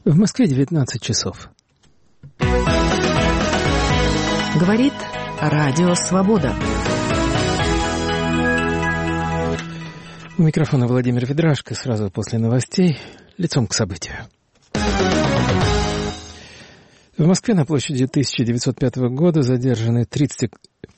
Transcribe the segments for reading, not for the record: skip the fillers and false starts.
В Москве 19 часов. Говорит Радио Свобода. У микрофона Владимир Ведрашко. Сразу после новостей лицом к событию. В Москве на площади 1905 года задержаны 13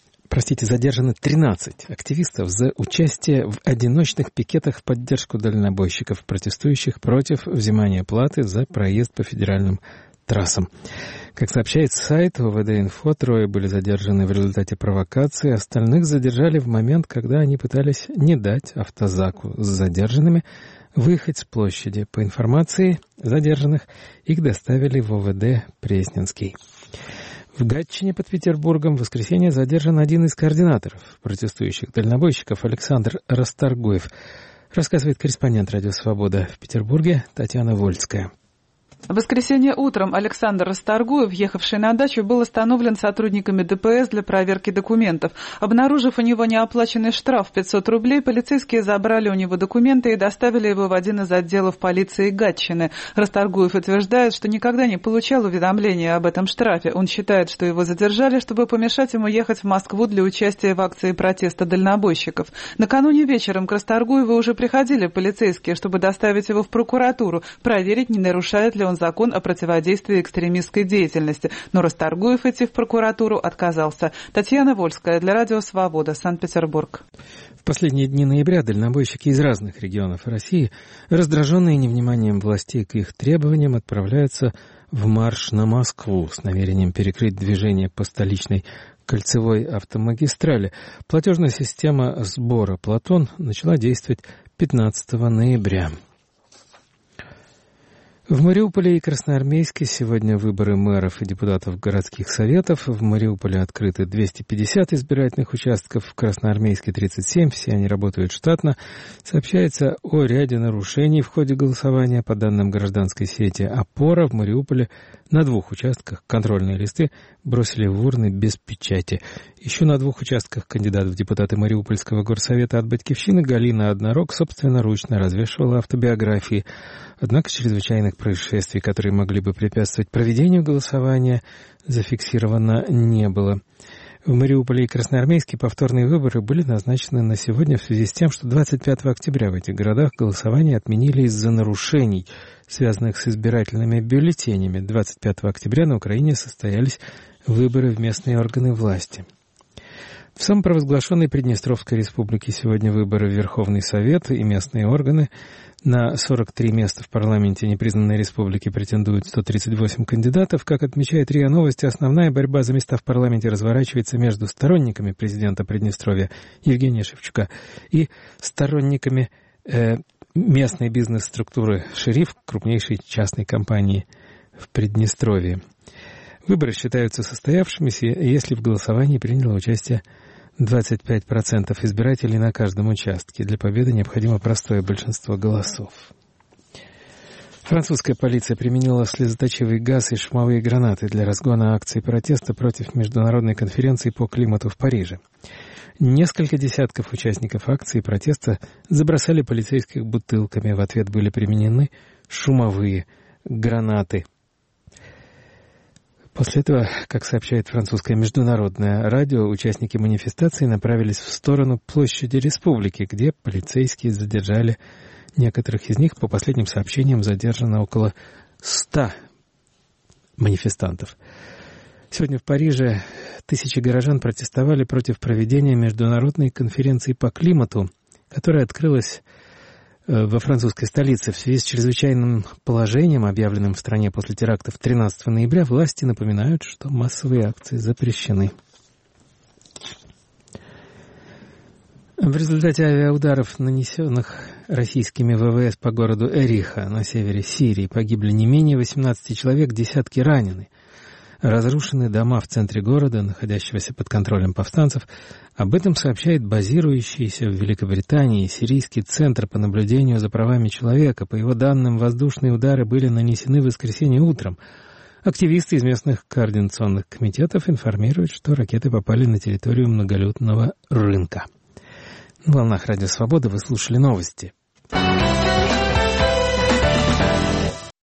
активистов за участие в одиночных пикетах в поддержку дальнобойщиков, протестующих против взимания платы за проезд по федеральным трассам. Как сообщает сайт ОВД-Инфо, 3 были задержаны в результате провокации, остальных задержали в момент, когда они пытались не дать автозаку с задержанными выехать с площади. По информации задержанных, их доставили в ОВД Пресненский. В Гатчине под Петербургом в воскресенье задержан один из координаторов протестующих дальнобойщиков Александр Расторгуев, рассказывает корреспондент «Радио Свобода» в Петербурге Татьяна Вольская. В воскресенье утром Александр Расторгуев, ехавший на дачу, был остановлен сотрудниками ДПС для проверки документов. Обнаружив у него неоплаченный штраф в 500 рублей, полицейские забрали у него документы и доставили его в один из отделов полиции Гатчины. Расторгуев утверждает, что никогда не получал уведомления об этом штрафе. Он считает, что его задержали, чтобы помешать ему ехать в Москву для участия в акции протеста дальнобойщиков. Накануне вечером к Расторгуеву уже приходили полицейские, чтобы доставить его в прокуратуру, проверить, не нарушает ли он закон о противодействии экстремистской деятельности. Но Расторгуев идти в прокуратуру отказался. Татьяна Вольская для Радио Свобода, Санкт-Петербург. В последние дни ноября дальнобойщики из разных регионов России, раздраженные невниманием властей к их требованиям, отправляются в марш на Москву с намерением перекрыть движение по столичной кольцевой автомагистрали. Платежная система сбора «Платон» начала действовать 15 ноября. В Мариуполе и Красноармейске сегодня выборы мэров и депутатов городских советов. В Мариуполе открыты 250 избирательных участков, в Красноармейске 37, все они работают штатно. Сообщается о ряде нарушений в ходе голосования. По данным гражданской сети «Опора», в Мариуполе на 2 участках контрольные листы бросили в урны без печати. Еще на 2 участках кандидат в депутаты Мариупольского горсовета от «Батьковщины» Галина Однорог собственноручно развешивала автобиографии. Однако чрезвычайных происшествий, которые могли бы препятствовать проведению голосования, зафиксировано не было. В Мариуполе и Красноармейске повторные выборы были назначены на сегодня в связи с тем, что 25 октября в этих городах голосование отменили из-за нарушений, связанных с избирательными бюллетенями. 25 октября на Украине состоялись выборы в местные органы власти. В самопровозглашенной Приднестровской республике сегодня выборы в Верховный Совет и местные органы. На 43 места в парламенте непризнанной республики претендуют 138 кандидатов. Как отмечает РИА Новости, основная борьба за места в парламенте разворачивается между сторонниками президента Приднестровья Евгения Шевчука и сторонниками местной бизнес-структуры «Шериф», крупнейшей частной компании в Приднестровье. Выборы считаются состоявшимися, если в голосовании приняло участие 25% избирателей на каждом участке. Для победы необходимо простое большинство голосов. Французская полиция применила слезоточивый газ и шумовые гранаты для разгона акций протеста против международной конференции по климату в Париже. Несколько десятков участников акции протеста забросали полицейских бутылками. В ответ были применены шумовые гранаты. После этого, как сообщает французское международное радио, участники манифестации направились в сторону площади Республики, где полицейские задержали некоторых из них. По последним сообщениям задержано около 100 манифестантов. Сегодня в Париже тысячи горожан протестовали против проведения международной конференции по климату, которая открылась во французской столице. В связи с чрезвычайным положением, объявленным в стране после терактов 13 ноября, власти напоминают, что массовые акции запрещены. В результате авиаударов, нанесенных российскими ВВС по городу Эриха на севере Сирии, погибли не менее 18 человек, десятки ранены. Разрушены дома в центре города, находящегося под контролем повстанцев. Об этом сообщает базирующийся в Великобритании Сирийский центр по наблюдению за правами человека. По его данным, воздушные удары были нанесены в воскресенье утром. Активисты из местных координационных комитетов информируют, что ракеты попали на территорию многолюдного рынка. На волнах Радио Свобода вы слушали новости.